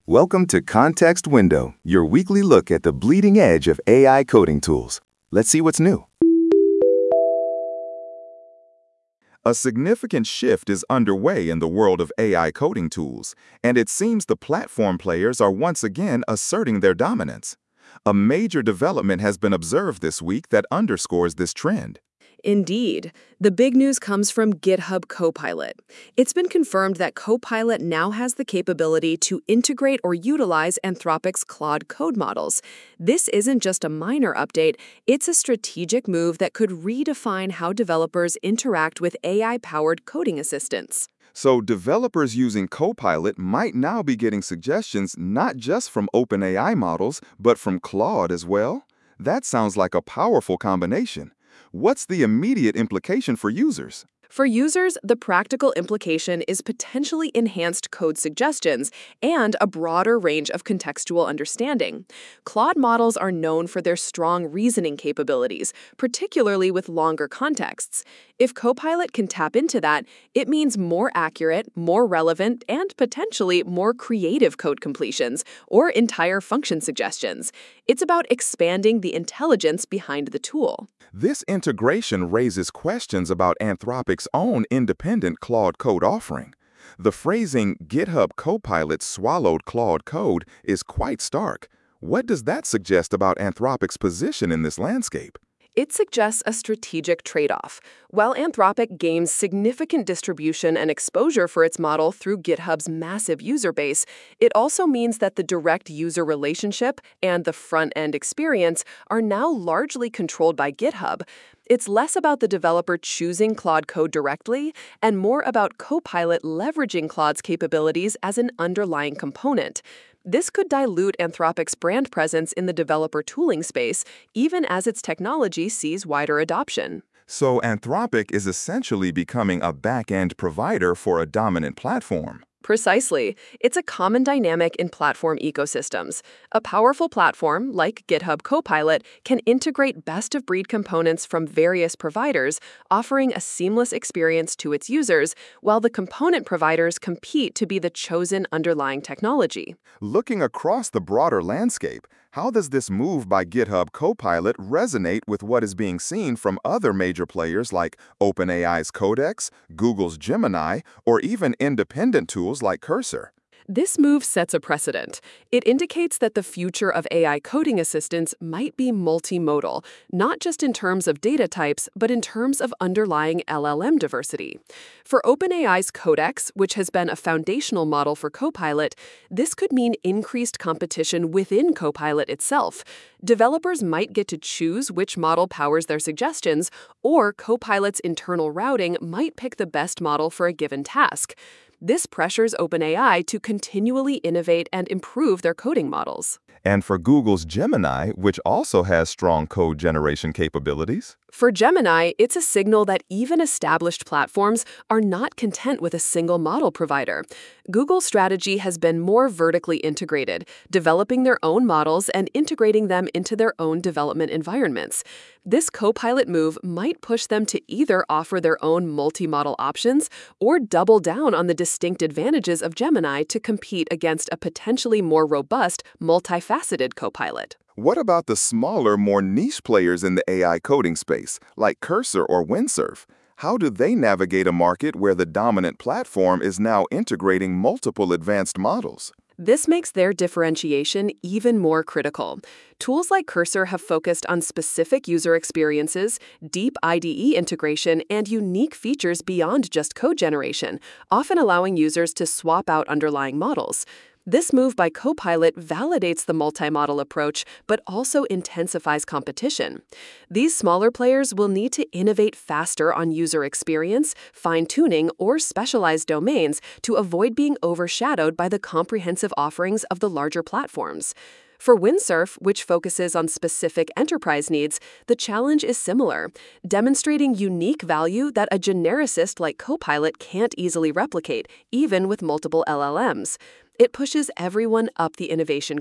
Welcome to Context Window, your weekly look at the bleeding edge of AI coding tools. Let's see what's new. A significant shift is underway in the world of AI coding tools, and it seems the platform players are once again asserting their dominance. A major development has been observed this week that underscores this trend. Indeed. The big news comes from GitHub Copilot. It's been confirmed that Copilot now has the capability to integrate or utilize Anthropic's Claude code models. This isn't just a minor update, it's a strategic move that could redefine how developers interact with AI-powered coding assistants. So developers using Copilot might now be getting suggestions not just from OpenAI models, but from Claude as well? That sounds like a powerful combination. What's the immediate implication for users? For users, the practical implication is potentially enhanced code suggestions and a broader range of contextual understanding. Claude models are known for their strong reasoning capabilities, particularly with longer contexts. If Copilot can tap into that, it means more accurate, more relevant, and potentially more creative code completions or entire function suggestions. It's about expanding the intelligence behind the tool. This integration raises questions about Anthropic's own independent Claude code offering. The phrasing, GitHub Copilot swallowed Claude code, is quite stark. What does that suggest about Anthropic's position in this landscape? It suggests a strategic trade-off. While Anthropic gains significant distribution and exposure for its model through GitHub's massive user base, it also means that the direct user relationship and the front-end experience are now largely controlled by GitHub. It's less about the developer choosing Claude code directly and more about Copilot leveraging Claude's capabilities as an underlying component. This could dilute Anthropic's brand presence in the developer tooling space, even as its technology sees wider adoption. So Anthropic is essentially becoming a back-end provider for a dominant platform. Precisely. It's a common dynamic in platform ecosystems. A powerful platform, like GitHub Copilot, can integrate best-of-breed components from various providers, offering a seamless experience to its users, while the component providers compete to be the chosen underlying technology. Looking across the broader landscape, how does this move by GitHub Copilot resonate with what is being seen from other major players like OpenAI's Codex, Google's Gemini, or even independent tools like Cursor? This move sets a precedent. It indicates that the future of AI coding assistants might be multimodal, not just in terms of data types, but in terms of underlying LLM diversity. For OpenAI's Codex, which has been a foundational model for Copilot, this could mean increased competition within Copilot itself. Developers might get to choose which model powers their suggestions, or Copilot's internal routing might pick the best model for a given task. This pressures OpenAI to continually innovate and improve their coding models. And for Google's Gemini, which also has strong code generation capabilities? For Gemini, it's a signal that even established platforms are not content with a single model provider. Google's strategy has been more vertically integrated, developing their own models and integrating them into their own development environments. This Copilot move might push them to either offer their own multi-model options or double down on the distinct advantages of Gemini to compete against a potentially more robust, multifaceted Copilot. What about the smaller, more niche players in the AI coding space, like Cursor or Windsurf? How do they navigate a market where the dominant platform is now integrating multiple advanced models? This makes their differentiation even more critical. Tools like Cursor have focused on specific user experiences, deep IDE integration, and unique features beyond just code generation, often allowing users to swap out underlying models. This move by Copilot validates the multi-model approach, but also intensifies competition. These smaller players will need to innovate faster on user experience, fine-tuning, or specialized domains to avoid being overshadowed by the comprehensive offerings of the larger platforms. For Windsurf, which focuses on specific enterprise needs, the challenge is similar, demonstrating unique value that a genericist like Copilot can't easily replicate, even with multiple LLMs. It pushes everyone up the innovation curve.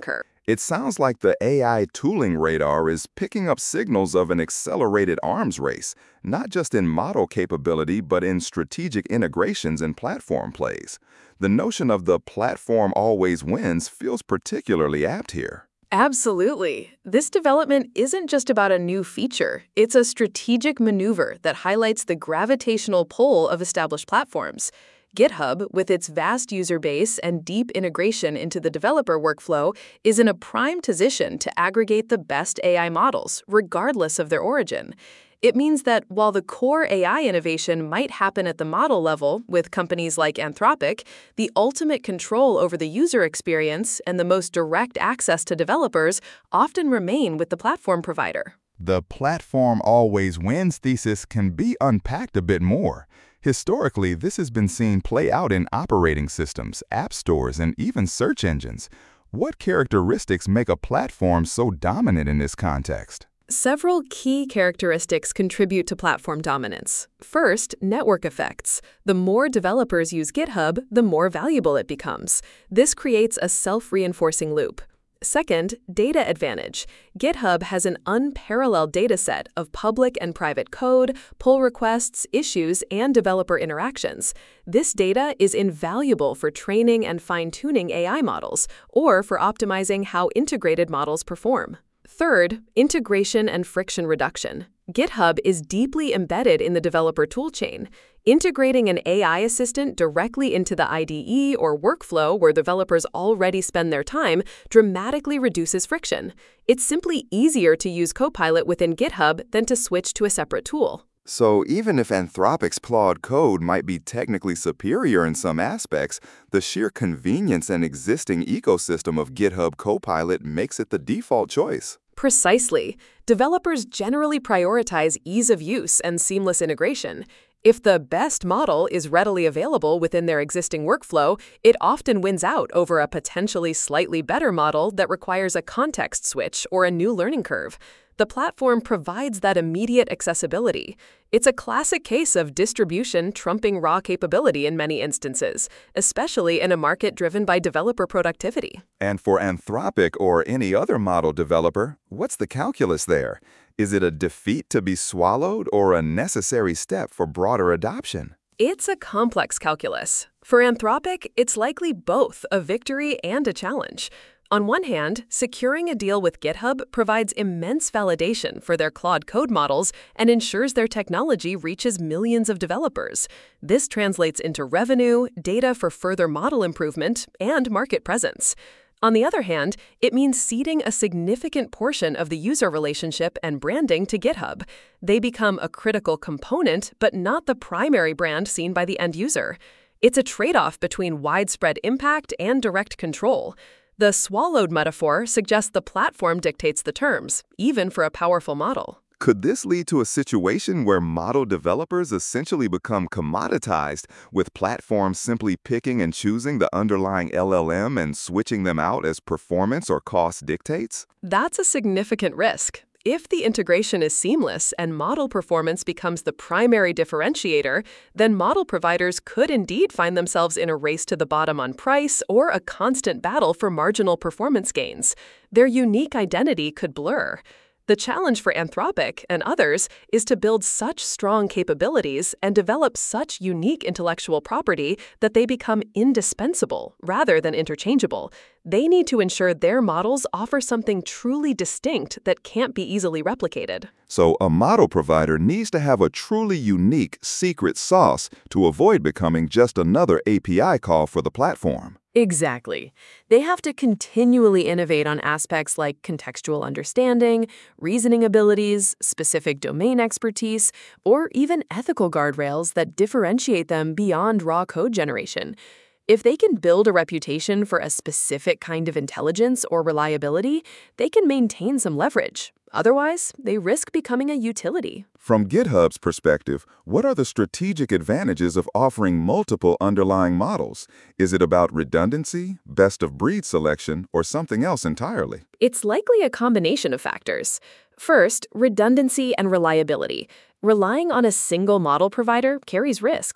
It sounds like the AI tooling radar is picking up signals of an accelerated arms race, not just in model capability, but in strategic integrations and platform plays. The notion of the platform always wins feels particularly apt here. Absolutely. This development isn't just about a new feature. It's a strategic maneuver that highlights the gravitational pull of established platforms. GitHub, with its vast user base and deep integration into the developer workflow, is in a prime position to aggregate the best AI models, regardless of their origin. It means that while the core AI innovation might happen at the model level with companies like Anthropic, the ultimate control over the user experience and the most direct access to developers often remain with the platform provider. The platform always wins thesis can be unpacked a bit more. Historically, this has been seen play out in operating systems, app stores, and even search engines. What characteristics make a platform so dominant in this context? Several key characteristics contribute to platform dominance. First, network effects. The more developers use GitHub, the more valuable it becomes. This creates a self-reinforcing loop. Second, data advantage. GitHub has an unparalleled dataset of public and private code, pull requests, issues, and developer interactions. This data is invaluable for training and fine-tuning AI models, or for optimizing how integrated models perform. Third, integration and friction reduction. GitHub is deeply embedded in the developer toolchain. Integrating an AI assistant directly into the IDE or workflow where developers already spend their time dramatically reduces friction. It's simply easier to use Copilot within GitHub than to switch to a separate tool. So even if Anthropic's Claude Code might be technically superior in some aspects, the sheer convenience and existing ecosystem of GitHub Copilot makes it the default choice. Precisely. Developers generally prioritize ease of use and seamless integration. If the best model is readily available within their existing workflow, it often wins out over a potentially slightly better model that requires a context switch or a new learning curve. The platform provides that immediate accessibility. It's a classic case of distribution trumping raw capability in many instances, especially in a market driven by developer productivity. And for Anthropic or any other model developer, what's the calculus there? Is it a defeat to be swallowed or a necessary step for broader adoption? It's a complex calculus. For Anthropic, it's likely both a victory and a challenge. On one hand, securing a deal with GitHub provides immense validation for their Claude Code models and ensures their technology reaches millions of developers. This translates into revenue, data for further model improvement, and market presence. On the other hand, it means ceding a significant portion of the user relationship and branding to GitHub. They become a critical component, but not the primary brand seen by the end user. It's a trade-off between widespread impact and direct control. The swallowed metaphor suggests the platform dictates the terms, even for a powerful model. Could this lead to a situation where model developers essentially become commoditized, with platforms simply picking and choosing the underlying LLM and switching them out as performance or cost dictates? That's a significant risk. If the integration is seamless and model performance becomes the primary differentiator, then model providers could indeed find themselves in a race to the bottom on price or a constant battle for marginal performance gains. Their unique identity could blur. The challenge for Anthropic and others is to build such strong capabilities and develop such unique intellectual property that they become indispensable rather than interchangeable. They need to ensure their models offer something truly distinct that can't be easily replicated. So a model provider needs to have a truly unique secret sauce to avoid becoming just another API call for the platform. Exactly. They have to continually innovate on aspects like contextual understanding, reasoning abilities, specific domain expertise, or even ethical guardrails that differentiate them beyond raw code generation. If they can build a reputation for a specific kind of intelligence or reliability, they can maintain some leverage. Otherwise, they risk becoming a utility. From GitHub's perspective, what are the strategic advantages of offering multiple underlying models? Is it about redundancy, best-of-breed selection, or something else entirely? It's likely a combination of factors. First, redundancy and reliability. Relying on a single model provider carries risks.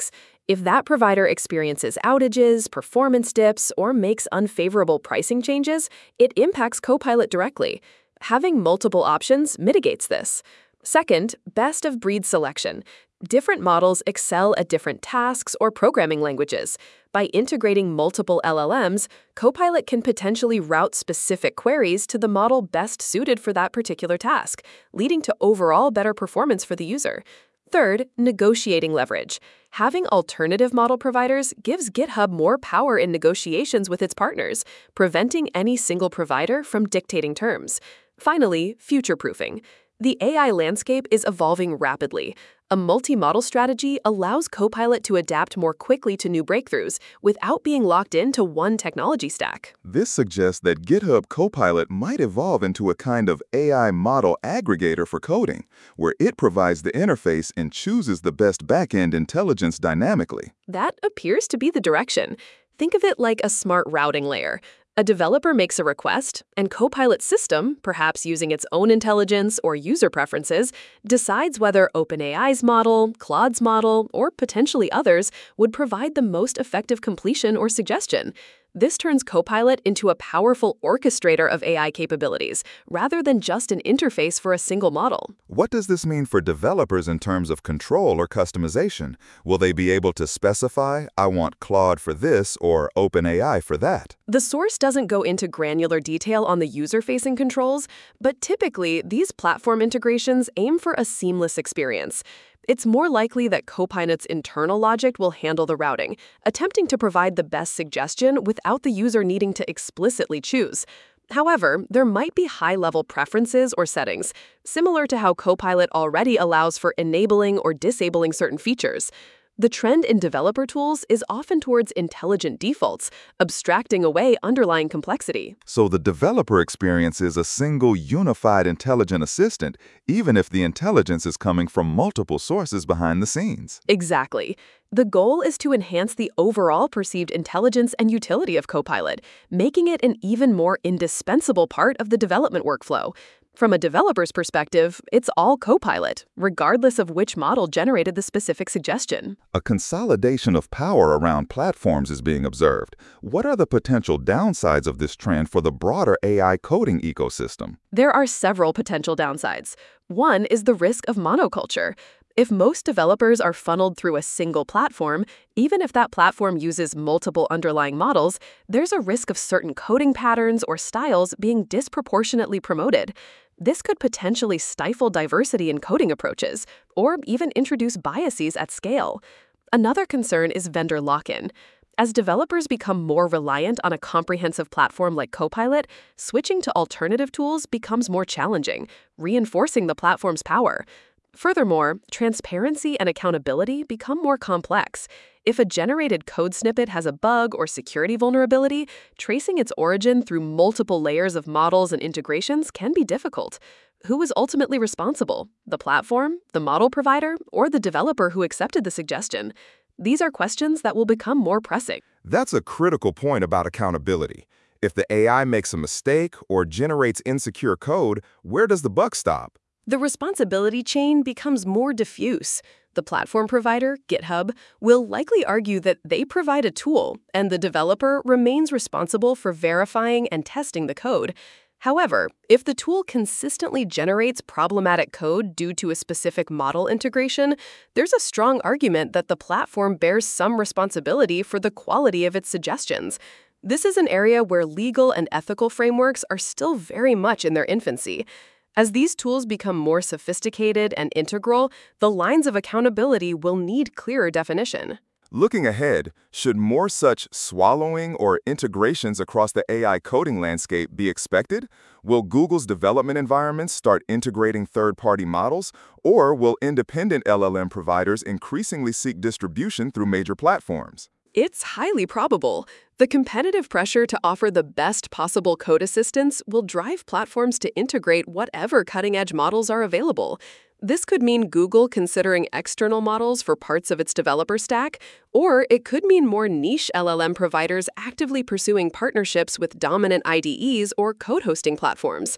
If that provider experiences outages, performance dips, or makes unfavorable pricing changes, it impacts Copilot directly. Having multiple options mitigates this. Second, best-of-breed selection. Different models excel at different tasks or programming languages. By integrating multiple LLMs, Copilot can potentially route specific queries to the model best suited for that particular task, leading to overall better performance for the user. Third, negotiating leverage. Having alternative model providers gives GitHub more power in negotiations with its partners, preventing any single provider from dictating terms. Finally, future-proofing. The AI landscape is evolving rapidly. A multi-model strategy allows Copilot to adapt more quickly to new breakthroughs without being locked into one technology stack. This suggests that GitHub Copilot might evolve into a kind of AI model aggregator for coding, where it provides the interface and chooses the best backend intelligence dynamically. That appears to be the direction. Think of it like a smart routing layer. A developer makes a request, and Copilot's system, perhaps using its own intelligence or user preferences, decides whether OpenAI's model, Claude's model, or potentially others would provide the most effective completion or suggestion. This turns Copilot into a powerful orchestrator of AI capabilities, rather than just an interface for a single model. What does this mean for developers in terms of control or customization? Will they be able to specify, I want Claude for this or OpenAI for that? The source doesn't go into granular detail on the user-facing controls, but typically, these platform integrations aim for a seamless experience. It's more likely that Copilot's internal logic will handle the routing, attempting to provide the best suggestion without the user needing to explicitly choose. However, there might be high-level preferences or settings, similar to how Copilot already allows for enabling or disabling certain features. The trend in developer tools is often towards intelligent defaults, abstracting away underlying complexity. So the developer experience is a single unified intelligent assistant, even if the intelligence is coming from multiple sources behind the scenes. Exactly. The goal is to enhance the overall perceived intelligence and utility of Copilot, making it an even more indispensable part of the development workflow. From a developer's perspective, it's all Copilot, regardless of which model generated the specific suggestion. A consolidation of power around platforms is being observed. What are the potential downsides of this trend for the broader AI coding ecosystem? There are several potential downsides. One is the risk of monoculture. If most developers are funneled through a single platform, even if that platform uses multiple underlying models, there's a risk of certain coding patterns or styles being disproportionately promoted. This could potentially stifle diversity in coding approaches, or even introduce biases at scale. Another concern is vendor lock-in. As developers become more reliant on a comprehensive platform like Copilot, switching to alternative tools becomes more challenging, reinforcing the platform's power. Furthermore, transparency and accountability become more complex. If a generated code snippet has a bug or security vulnerability, tracing its origin through multiple layers of models and integrations can be difficult. Who is ultimately responsible? The platform, the model provider, or the developer who accepted the suggestion? These are questions that will become more pressing. That's a critical point about accountability. If the AI makes a mistake or generates insecure code, where does the buck stop? The responsibility chain becomes more diffuse. The platform provider, GitHub, will likely argue that they provide a tool, and the developer remains responsible for verifying and testing the code. However, if the tool consistently generates problematic code due to a specific model integration, there's a strong argument that the platform bears some responsibility for the quality of its suggestions. This is an area where legal and ethical frameworks are still very much in their infancy. As these tools become more sophisticated and integral, the lines of accountability will need clearer definition. Looking ahead, should more such swallowing or integrations across the AI coding landscape be expected? Will Google's development environments start integrating third-party models, or will independent LLM providers increasingly seek distribution through major platforms? It's highly probable. The competitive pressure to offer the best possible code assistance will drive platforms to integrate whatever cutting-edge models are available. This could mean Google considering external models for parts of its developer stack, or it could mean more niche LLM providers actively pursuing partnerships with dominant IDEs or code hosting platforms.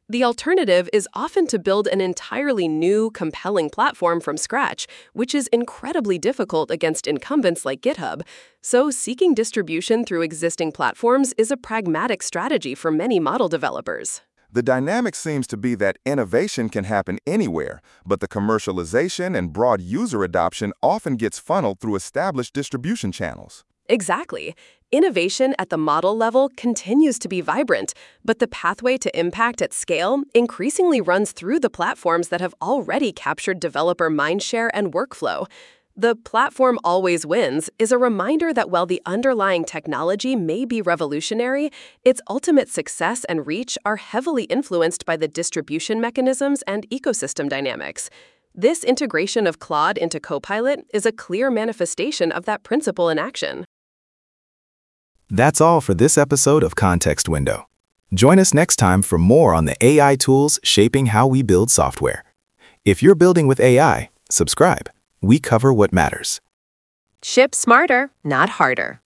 The alternative is often to build an entirely new, compelling platform from scratch, which is incredibly difficult against incumbents like GitHub. So, seeking distribution through existing platforms is a pragmatic strategy for many model developers. The dynamic seems to be that innovation can happen anywhere, but the commercialization and broad user adoption often gets funneled through established distribution channels. Exactly. Innovation at the model level continues to be vibrant, but the pathway to impact at scale increasingly runs through the platforms that have already captured developer mindshare and workflow. The platform always wins is a reminder that while the underlying technology may be revolutionary, its ultimate success and reach are heavily influenced by the distribution mechanisms and ecosystem dynamics. This integration of Claude into Copilot is a clear manifestation of that principle in action. That's all for this episode of Context Window. Join us next time for more on the AI tools shaping how we build software. If you're building with AI, subscribe. We cover what matters. Ship smarter, not harder.